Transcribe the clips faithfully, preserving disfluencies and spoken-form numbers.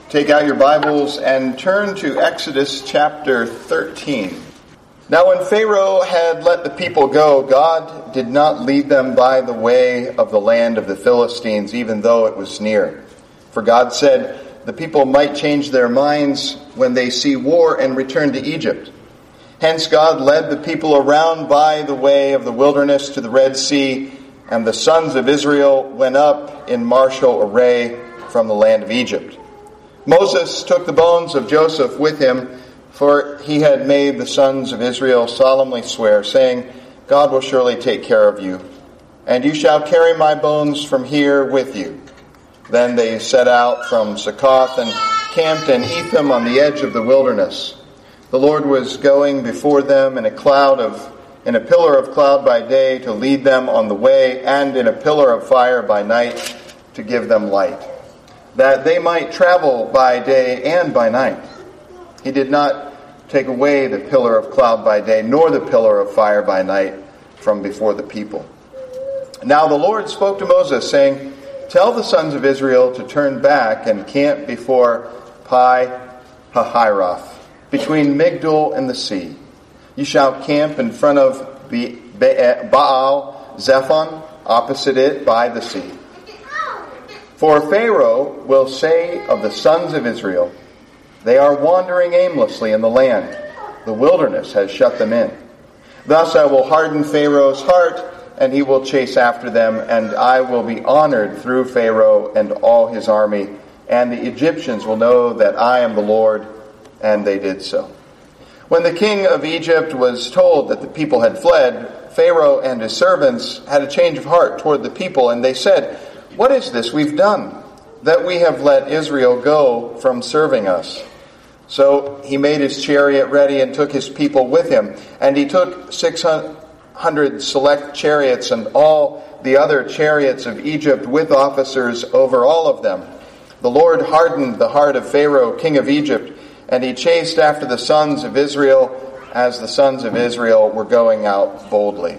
Take out your Bibles and turn to Exodus chapter thirteen. Now when Pharaoh had let the people go, God did not lead them by the way of the land of the Philistines, even though it was near. For God said, the people might change their minds when they see war and return to Egypt. Hence God led the people around by the way of the wilderness to the Red Sea, and the sons of Israel went up in martial array from the land of Egypt. Moses took the bones of Joseph with him, for he had made the sons of Israel solemnly swear, saying, God will surely take care of you, and you shall carry my bones from here with you. Then they set out from Succoth and camped in Etham on the edge of the wilderness. The Lord was going before them in a cloud of, in a pillar of cloud by day to lead them on the way, and in a pillar of fire by night to give them light, that they might travel by day and by night. He did not take away the pillar of cloud by day, nor the pillar of fire by night from before the people. Now the Lord spoke to Moses, saying, Tell the sons of Israel to turn back and camp before Pi-hahiroth, between Migdol and the sea. You shall camp in front of Baal-zephon, opposite it by the sea. For Pharaoh will say of the sons of Israel, They are wandering aimlessly in the land. The wilderness has shut them in. Thus I will harden Pharaoh's heart, and he will chase after them, and I will be honored through Pharaoh and all his army, and the Egyptians will know that I am the Lord. And they did so. When the king of Egypt was told that the people had fled, Pharaoh and his servants had a change of heart toward the people, and they said, What is this we've done, that we have let Israel go from serving us? So he made his chariot ready and took his people with him. And he took six hundred select chariots and all the other chariots of Egypt with officers over all of them. The Lord hardened the heart of Pharaoh, king of Egypt, and he chased after the sons of Israel as the sons of Israel were going out boldly.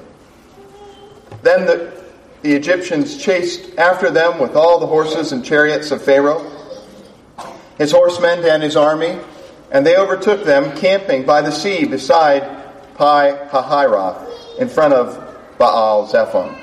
Then the The Egyptians chased after them with all the horses and chariots of Pharaoh, his horsemen and his army, and they overtook them camping by the sea beside Pi-hahiroth in front of Baal-zephon.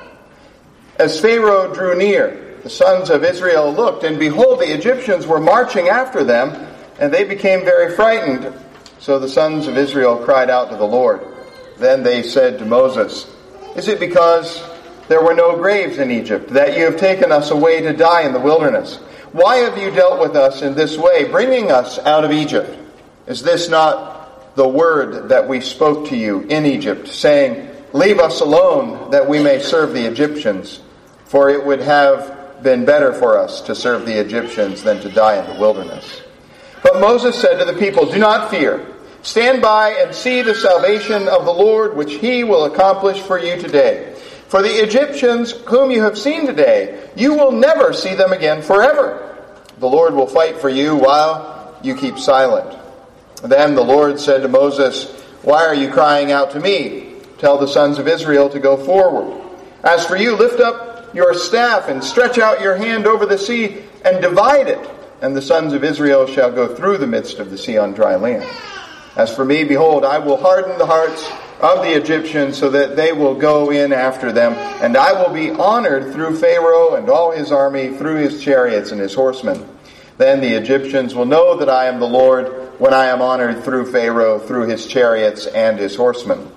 As Pharaoh drew near, the sons of Israel looked, and behold, the Egyptians were marching after them, and they became very frightened. So the sons of Israel cried out to the Lord. Then they said to Moses, Is it because there were no graves in Egypt, that you have taken us away to die in the wilderness? Why have you dealt with us in this way, bringing us out of Egypt? Is this not the word that we spoke to you in Egypt, saying, Leave us alone, that we may serve the Egyptians? For it would have been better for us to serve the Egyptians than to die in the wilderness. But Moses said to the people, Do not fear. Stand by and see the salvation of the Lord, which he will accomplish for you today. For the Egyptians whom you have seen today, you will never see them again forever. The Lord will fight for you while you keep silent. Then the Lord said to Moses, Why are you crying out to me? Tell the sons of Israel to go forward. As for you, lift up your staff and stretch out your hand over the sea and divide it, and the sons of Israel shall go through the midst of the sea on dry land. As for me, behold, I will harden the hearts of the Egyptians so that they will go in after them, and I will be honored through Pharaoh and all his army, through his chariots and his horsemen. Then the Egyptians will know that I am the Lord when I am honored through Pharaoh, through his chariots and his horsemen.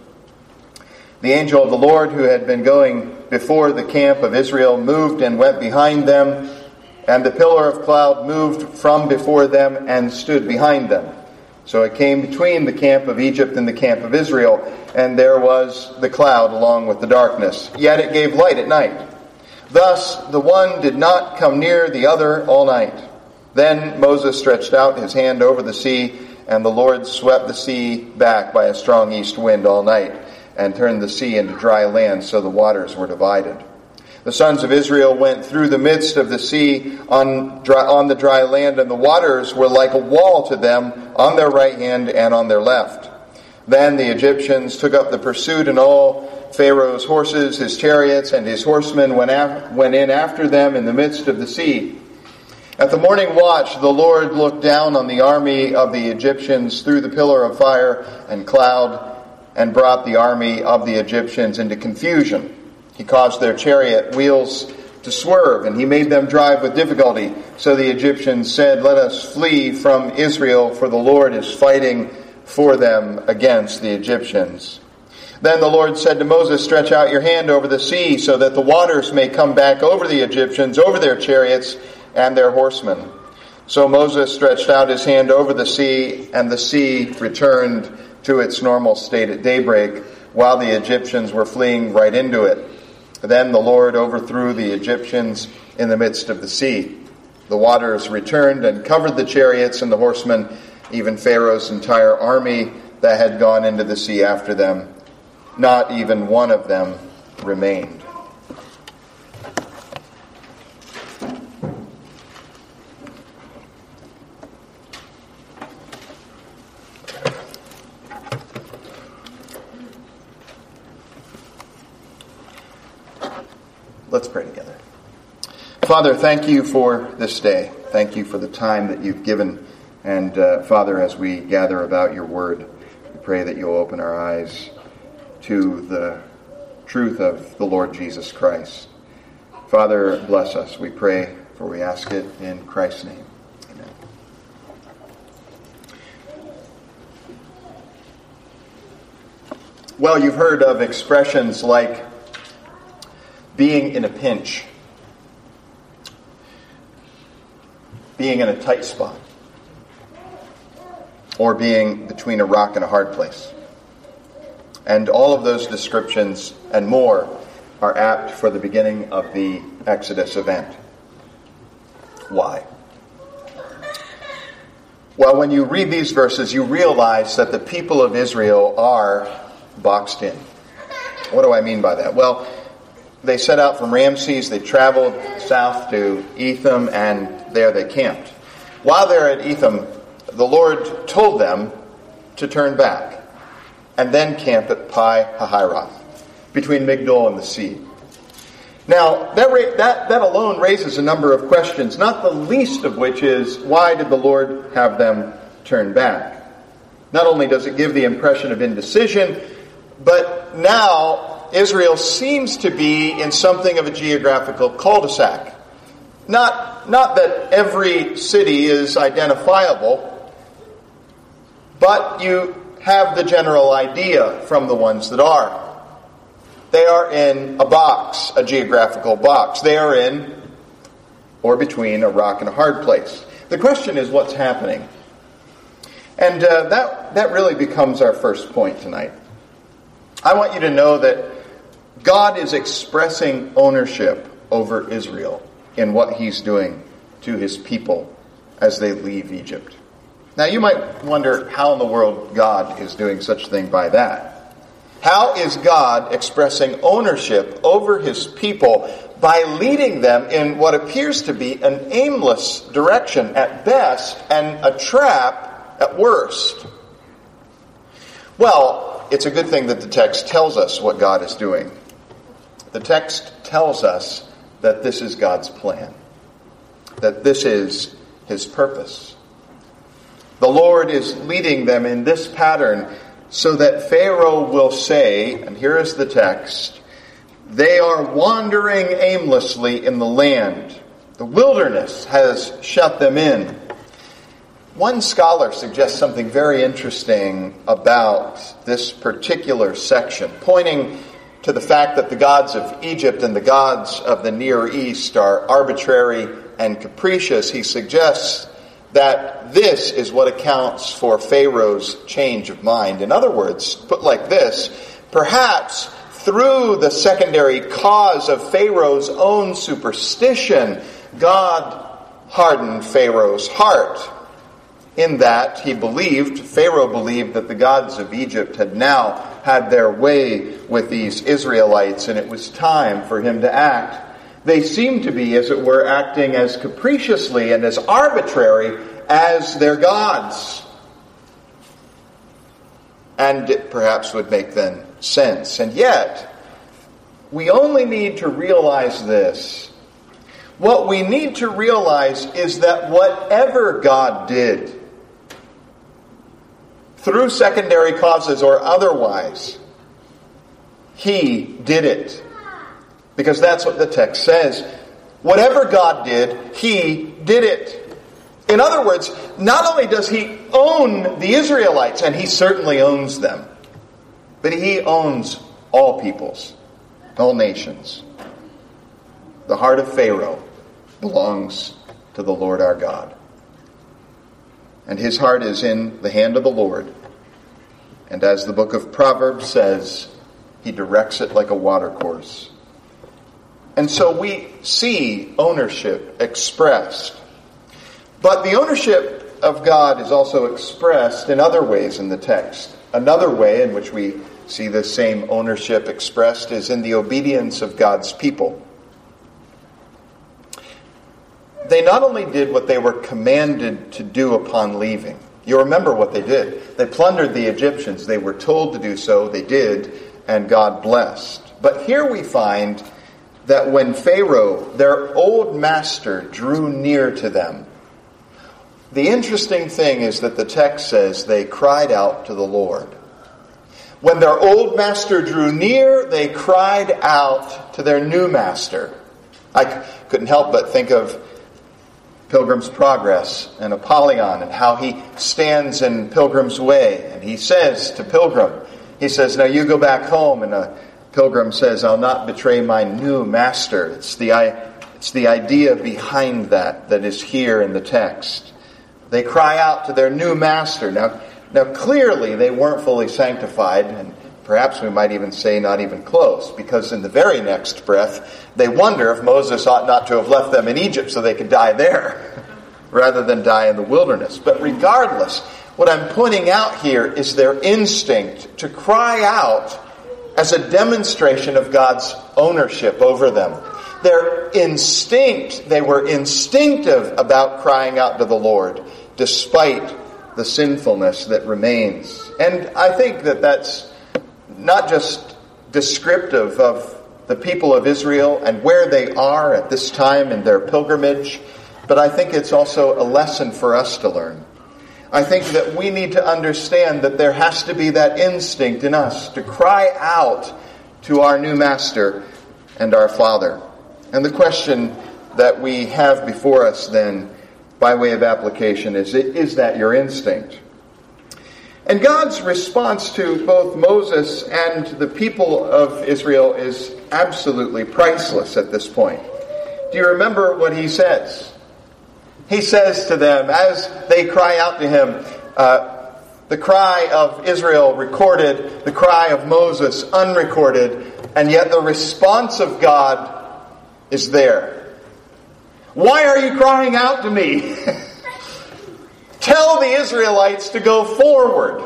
The angel of the Lord, who had been going before the camp of Israel, moved and went behind them, and the pillar of cloud moved from before them and stood behind them. So it came between the camp of Egypt and the camp of Israel, and there was the cloud along with the darkness. Yet it gave light at night. Thus the one did not come near the other all night. Then Moses stretched out his hand over the sea, and the Lord swept the sea back by a strong east wind all night, and turned the sea into dry land, so the waters were divided. The sons of Israel went through the midst of the sea on, dry, on the dry land, and the waters were like a wall to them on their right hand and on their left. Then the Egyptians took up the pursuit, and all Pharaoh's horses, his chariots, and his horsemen went, af- went in after them in the midst of the sea. At the morning watch, the Lord looked down on the army of the Egyptians through the pillar of fire and cloud and brought the army of the Egyptians into confusion. He caused their chariot wheels to swerve, and he made them drive with difficulty. So the Egyptians said, "Let us flee from Israel, for the Lord is fighting for them against the Egyptians." Then the Lord said to Moses, "Stretch out your hand over the sea, so that the waters may come back over the Egyptians, over their chariots and their horsemen." So Moses stretched out his hand over the sea, and the sea returned to its normal state at daybreak, while the Egyptians were fleeing right into it. Then the Lord overthrew the Egyptians in the midst of the sea. The waters returned and covered the chariots and the horsemen, even Pharaoh's entire army that had gone into the sea after them. Not even one of them remained. Let's pray together. Father, thank you for this day. Thank you for the time that you've given. And uh, Father, as we gather about your word, we pray that you'll open our eyes to the truth of the Lord Jesus Christ. Father, bless us, we pray, for we ask it in Christ's name. Amen. Well, you've heard of expressions like being in a pinch, being in a tight spot, or being between a rock and a hard place. And all of those descriptions and more are apt for the beginning of the Exodus event. Why? Well, when you read these verses, you realize that the people of Israel are boxed in. What do I mean by that? Well, they set out from Ramses, they traveled south to Etham, and there they camped. While they're at Etham, the Lord told them to turn back and then camp at Pi Hahiroth, between Migdol and the sea. Now, that, ra- that, that alone raises a number of questions, not the least of which is, why did the Lord have them turn back? Not only does it give the impression of indecision, but now Israel seems to be in something of a geographical cul-de-sac. Not, not that every city is identifiable, but you have the general idea from the ones that are. They are in a box, a geographical box. They are in, or between, a rock and a hard place. The question is, what's happening? And uh, that, that really becomes our first point tonight. I want you to know that God is expressing ownership over Israel in what he's doing to his people as they leave Egypt. Now you might wonder how in the world God is doing such a thing by that. How is God expressing ownership over his people by leading them in what appears to be an aimless direction at best and a trap at worst? Well, it's a good thing that the text tells us what God is doing. The text tells us that this is God's plan, that this is his purpose. The Lord is leading them in this pattern so that Pharaoh will say, and here is the text, they are wandering aimlessly in the land. The wilderness has shut them in. One scholar suggests something very interesting about this particular section, pointing to the fact that the gods of Egypt and the gods of the Near East are arbitrary and capricious. He suggests that this is what accounts for Pharaoh's change of mind. In other words, put like this, perhaps through the secondary cause of Pharaoh's own superstition, God hardened Pharaoh's heart. In that he believed, Pharaoh believed that the gods of Egypt had now had their way with these Israelites, and it was time for him to act. They seemed to be, as it were, acting as capriciously and as arbitrary as their gods. And it perhaps would make then sense. And yet, we only need to realize this. what we need to realize is that whatever God did, through secondary causes or otherwise, He did it. Because that's what the text says. Whatever God did, He did it. In other words, not only does He own the Israelites, and He certainly owns them, but He owns all peoples, all nations. The heart of Pharaoh belongs to the Lord our God. And his heart is in the hand of the Lord. And as the book of Proverbs says, He directs it like a watercourse. And so we see ownership expressed. But the ownership of God is also expressed in other ways in the text. Another way in which we see this same ownership expressed is in the obedience of God's people. They not only did what they were commanded to do upon leaving. You remember what they did. They plundered the Egyptians. They were told to do so. They did, and God blessed. But here we find that when Pharaoh, their old master, drew near to them, the interesting thing is that the text says they cried out to the Lord. When their old master drew near, they cried out to their new master. I c- couldn't help but think of Pilgrim's Progress and Apollyon and how he stands in Pilgrim's way. And he says to Pilgrim, he says, now you go back home. And uh, Pilgrim says, I'll not betray my new master. It's the, it's the idea behind that that is here in the text. They cry out to their new master. Now, now clearly they weren't fully sanctified, and perhaps we might even say not even close, because in the very next breath, they wonder if Moses ought not to have left them in Egypt so they could die there, rather than die in the wilderness. But regardless, what I'm pointing out here is their instinct to cry out as a demonstration of God's ownership over them. Their instinct, they were instinctive about crying out to the Lord, despite the sinfulness that remains. And I think that that's not just descriptive of the people of Israel and where they are at this time in their pilgrimage, but I think it's also a lesson for us to learn. I think that we need to understand that there has to be that instinct in us to cry out to our new master and our Father. And the question that we have before us then, by way of application, is, is that your instinct? And God's response to both Moses and the people of Israel is absolutely priceless at this point. Do you remember what he says? He says to them, as they cry out to him, uh, the cry of Israel recorded, the cry of Moses unrecorded, and yet the response of God is there. Why are you crying out to me? Tell the Israelites to go forward.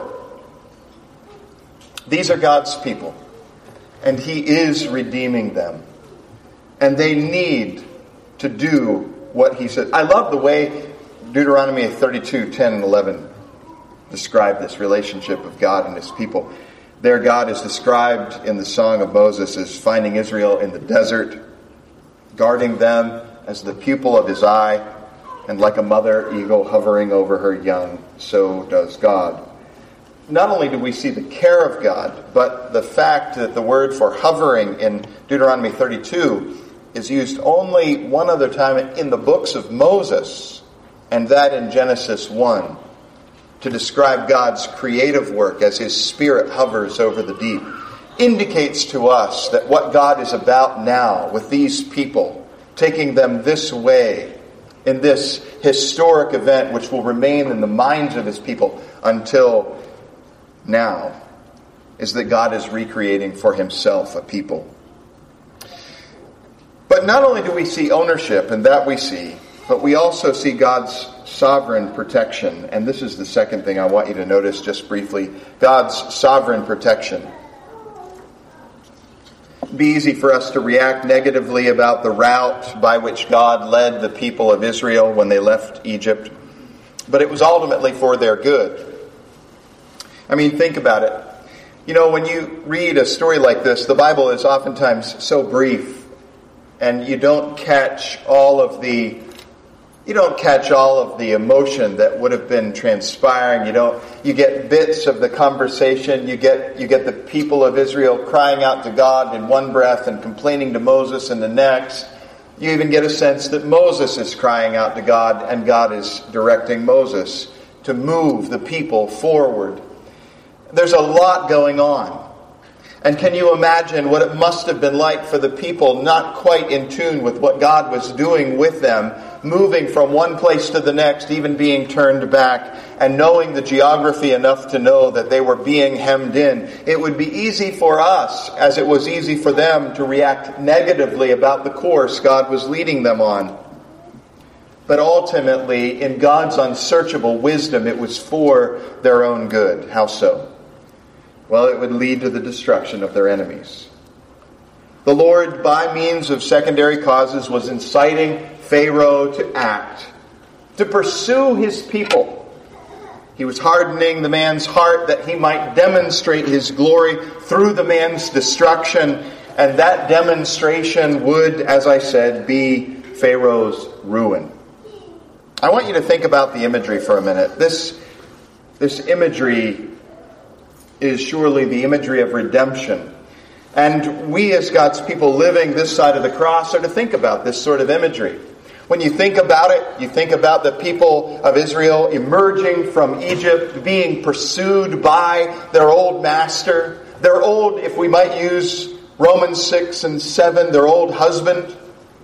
These are God's people, and He is redeeming them. And they need to do what He said. I love the way Deuteronomy thirty-two, ten and eleven describe this relationship of God and His people. There God is described in the Song of Moses as finding Israel in the desert, guarding them as the pupil of His eye, and like a mother eagle hovering over her young, so does God. Not only do we see the care of God, but the fact that the word for hovering in Deuteronomy thirty-two is used only one other time in the books of Moses, and that in Genesis one, to describe God's creative work as His Spirit hovers over the deep, indicates to us that what God is about now with these people, taking them this way in this historic event which will remain in the minds of His people until now, is that God is recreating for Himself a people. But not only do we see ownership, and that we see, but we also see God's sovereign protection. And this is the second thing I want you to notice just briefly. God's sovereign protection. It'd be easy for us to react negatively about the route by which God led the people of Israel when they left Egypt. But it was ultimately for their good. I mean, think about it. You know, when you read a story like this, the Bible is oftentimes so brief. and you don't catch all of the you don't catch all of the emotion that would have been transpiring. You don't you get bits of the conversation. You get you get the people of Israel crying out to God in one breath and complaining to Moses in the next. You even get a sense that Moses is crying out to God and God is directing Moses to move the people forward. There's a lot going on. And can you imagine what it must have been like for the people not quite in tune with what God was doing with them, moving from one place to the next, even being turned back, and knowing the geography enough to know that they were being hemmed in? It would be easy for us, as it was easy for them, to react negatively about the course God was leading them on. But ultimately, in God's unsearchable wisdom, it was for their own good. How so? Well, it would lead to the destruction of their enemies. The Lord, by means of secondary causes, was inciting Pharaoh to act, to pursue his people. He was hardening the man's heart that he might demonstrate his glory through the man's destruction, and that demonstration would, as I said, be Pharaoh's ruin. I want you to think about the imagery for a minute. This, this imagery is surely the imagery of redemption. And we as God's people living this side of the cross are to think about this sort of imagery. When you think about it, you think about the people of Israel emerging from Egypt, being pursued by their old master, their old, if we might use Romans six and seven, their old husband.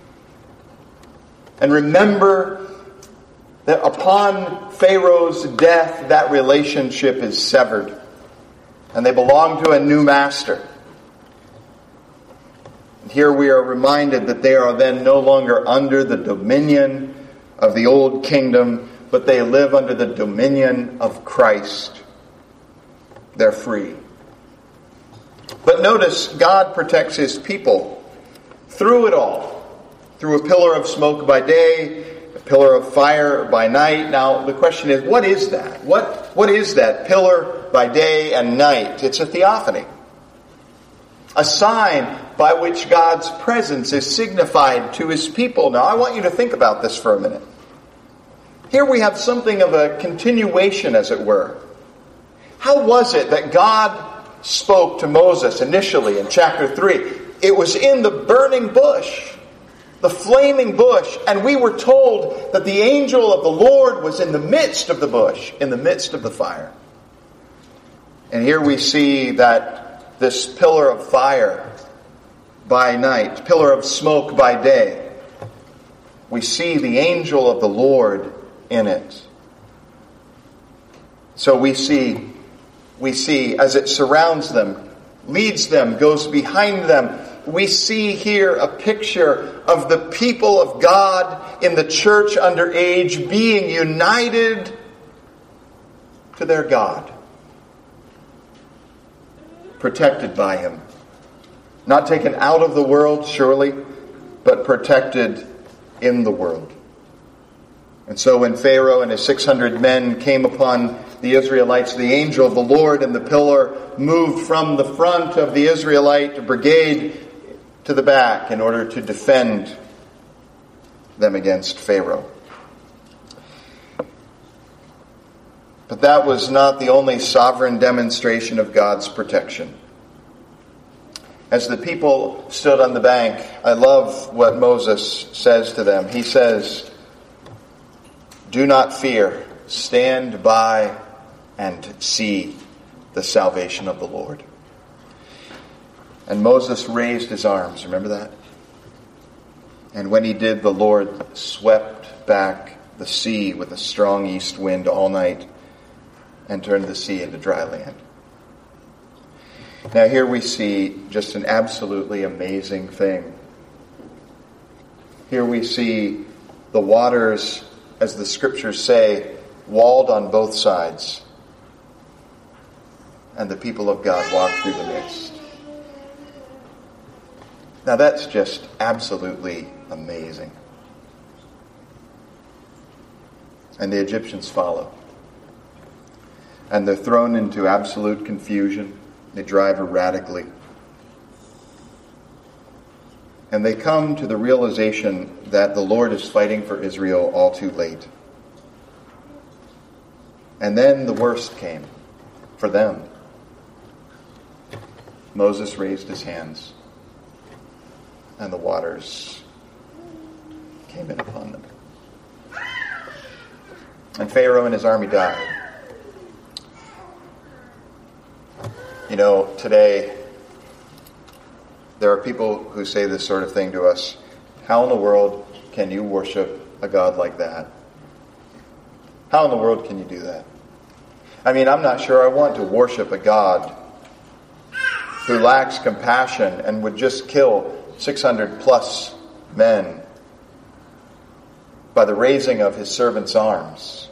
And remember that upon Pharaoh's death, that relationship is severed. And they belong to a new master. Here we are reminded that they are then no longer under the dominion of the old kingdom, but they live under the dominion of Christ. They're free. But notice, God protects his people through it all. Through a pillar of smoke by day, a pillar of fire by night. Now, the question is, what is that? What, what is that pillar by day and night? It's a theophany. A sign by which God's presence is signified to his people. Now, I want you to think about this for a minute. Here we have something of a continuation, as it were. How was it that God spoke to Moses initially in chapter three? It was in the burning bush, the flaming bush, and we were told that the angel of the Lord was in the midst of the bush, in the midst of the fire. And here we see that this pillar of fire by night, pillar of smoke by day, we see the angel of the Lord in it. So we see, we see as it surrounds them, leads them, goes behind them, we see here a picture of the people of God in the church under age being united to their God. Protected by him. Not taken out of the world, surely, but protected in the world. And so when Pharaoh and his six hundred men came upon the Israelites, the angel of the Lord and the pillar moved from the front of the Israelite brigade to the back in order to defend them against Pharaoh. But that was not the only sovereign demonstration of God's protection. As the people stood on the bank, I love what Moses says to them. He says, "Do not fear, stand by and see the salvation of the Lord." And Moses raised his arms, remember that? And when he did, the Lord swept back the sea with a strong east wind all night and turned the sea into dry land. Now here we see just an absolutely amazing thing. Here we see the waters, as the scriptures say, walled on both sides. And the people of God walked through the midst. Now that's just absolutely amazing. And the Egyptians follow. And they're thrown into absolute confusion. They drive erratically. And they come to the realization that the Lord is fighting for Israel all too late. And then the worst came for them. Moses raised his hands, and the waters came in upon them. And Pharaoh and his army died. You know, today, there are people who say this sort of thing to us. How in the world can you worship a God like that? How in the world can you do that? I mean, I'm not sure I want to worship a God who lacks compassion and would just kill six hundred plus men by the raising of his servant's arms.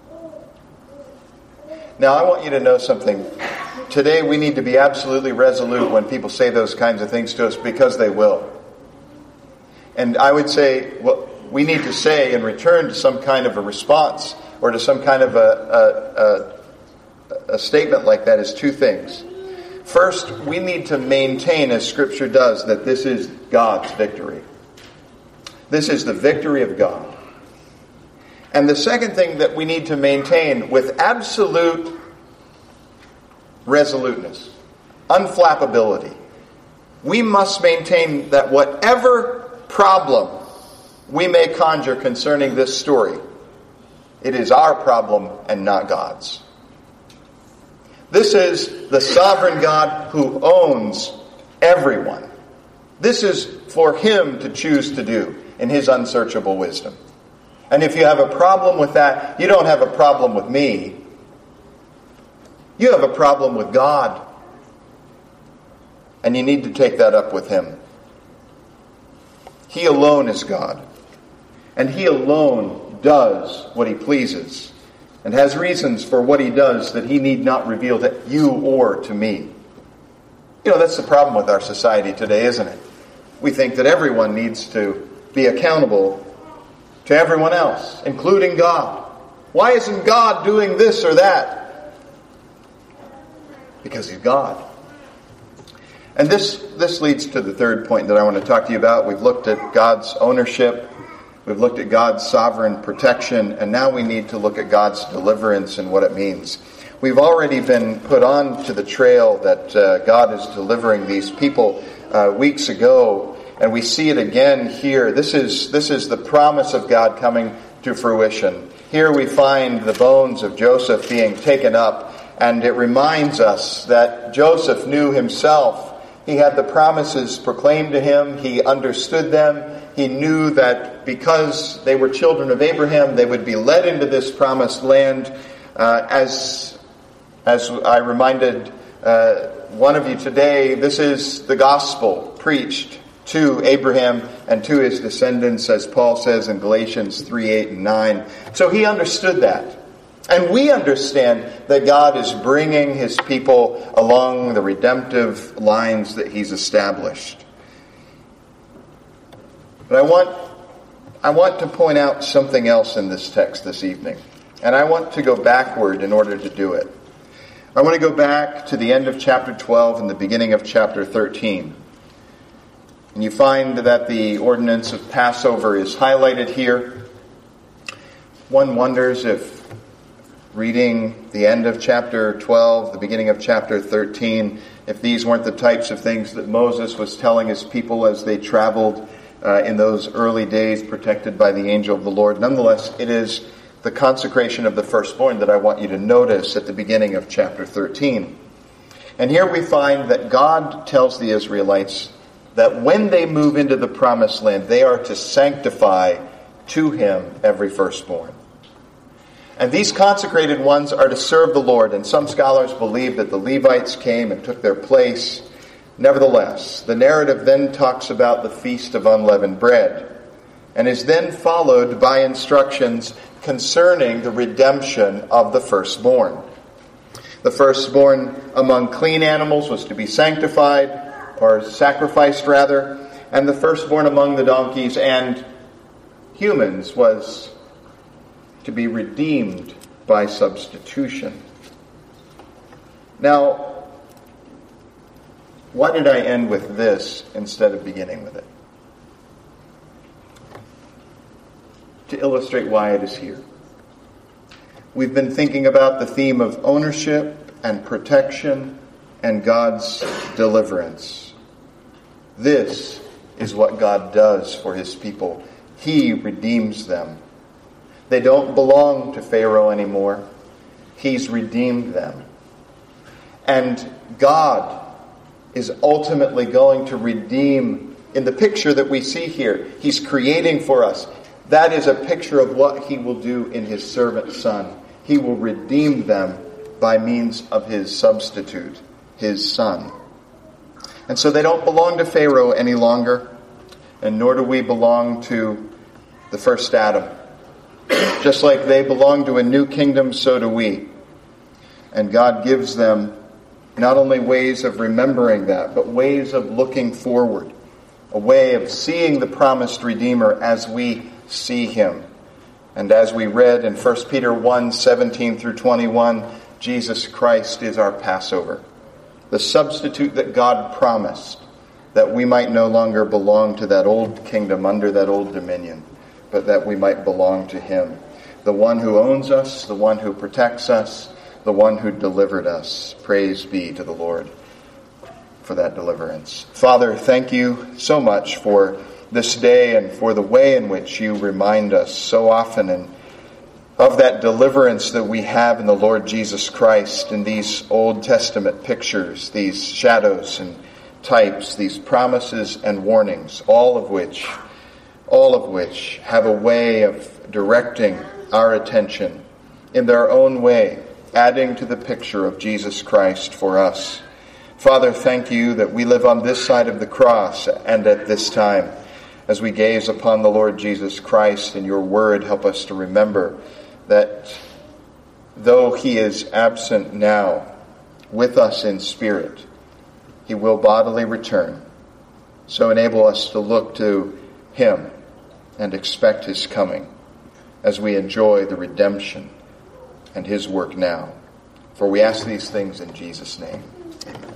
Now, I want you to know something. Today we need to be absolutely resolute when people say those kinds of things to us, because they will. And I would say what we need to say in return to some kind of a response or to some kind of a, a, a, a statement like that is two things. First, we need to maintain, as Scripture does, that this is God's victory. This is the victory of God. And the second thing that we need to maintain with absolute resoluteness, unflappability, we must maintain that whatever problem we may conjure concerning this story, it is our problem and not God's. This is the sovereign God who owns everyone. This is for Him to choose to do in His unsearchable wisdom. And if you have a problem with that, you don't have a problem with me. You have a problem with God. And you need to take that up with Him. He alone is God. And He alone does what He pleases. And has reasons for what He does that He need not reveal to you or to me. You know, that's the problem with our society today, isn't it? We think that everyone needs to be accountable to everyone else, including God. Why isn't God doing this or that? Because He's God. And this, this leads to the third point that I want to talk to you about. We've looked at God's ownership. We've looked at God's sovereign protection. And now we need to look at God's deliverance and what it means. We've already been put on to the trail that uh, God is delivering these people uh, weeks ago. And we see it again here. This is, this is the promise of God coming to fruition. Here we find the bones of Joseph being taken up. And it reminds us that Joseph knew himself. He had the promises proclaimed to him. He understood them. He knew that because they were children of Abraham, they would be led into this promised land. Uh, as, as I reminded uh, one of you today, this is the gospel preached to Abraham and to his descendants, as Paul says in Galatians three, eight, and nine. So he understood that. And we understand that God is bringing His people along the redemptive lines that He's established. But I want, I want to point out something else in this text this evening. And I want to go backward in order to do it. I want to go back to the end of chapter twelve and the beginning of chapter thirteen. And you find that the ordinance of Passover is highlighted here. One wonders if reading the end of chapter twelve, the beginning of chapter thirteen, if these weren't the types of things that Moses was telling his people as they traveled uh, in those early days protected by the angel of the Lord. Nonetheless, it is the consecration of the firstborn that I want you to notice at the beginning of chapter thirteen. And here we find that God tells the Israelites that when they move into the promised land, they are to sanctify to Him every firstborn. And these consecrated ones are to serve the Lord. And some scholars believe that the Levites came and took their place. Nevertheless, the narrative then talks about the Feast of Unleavened Bread, and is then followed by instructions concerning the redemption of the firstborn. The firstborn among clean animals was to be sanctified, or sacrificed rather, and the firstborn among the donkeys and humans was to be redeemed by substitution. Now, why did I end with this instead of beginning with it? to illustrate why it is here. We've been thinking about the theme of ownership and protection and God's deliverance. This is what God does for his people. He redeems them. They don't belong to Pharaoh anymore. He's redeemed them. And God is ultimately going to redeem, in the picture that we see here, he's creating for us. That is a picture of what he will do in his servant son. He will redeem them by means of his substitute, his son. And so they don't belong to Pharaoh any longer, and nor do we belong to the first Adam. Just like they belong to a new kingdom, so do we. And God gives them not only ways of remembering that, but ways of looking forward. A way of seeing the promised Redeemer as we see him. And as we read in First Peter one, seventeen through twenty-one, Jesus Christ is our Passover. The substitute that God promised, that we might no longer belong to that old kingdom under that old dominion, but that we might belong to him. The one who owns us, the one who protects us, the one who delivered us. Praise be to the Lord for that deliverance. Father, thank you so much for this day and for the way in which you remind us so often and of that deliverance that we have in the Lord Jesus Christ in these Old Testament pictures, these shadows and types, these promises and warnings, all of which, all of which have a way of directing our attention in their own way, adding to the picture of Jesus Christ for us. Father, thank you that we live on this side of the cross and at this time. As we gaze upon the Lord Jesus Christ and your word, help us to remember that though he is absent now, with us in spirit, he will bodily return. So enable us to look to him and expect his coming as we enjoy the redemption and his work now. For we ask these things in Jesus' name. Amen.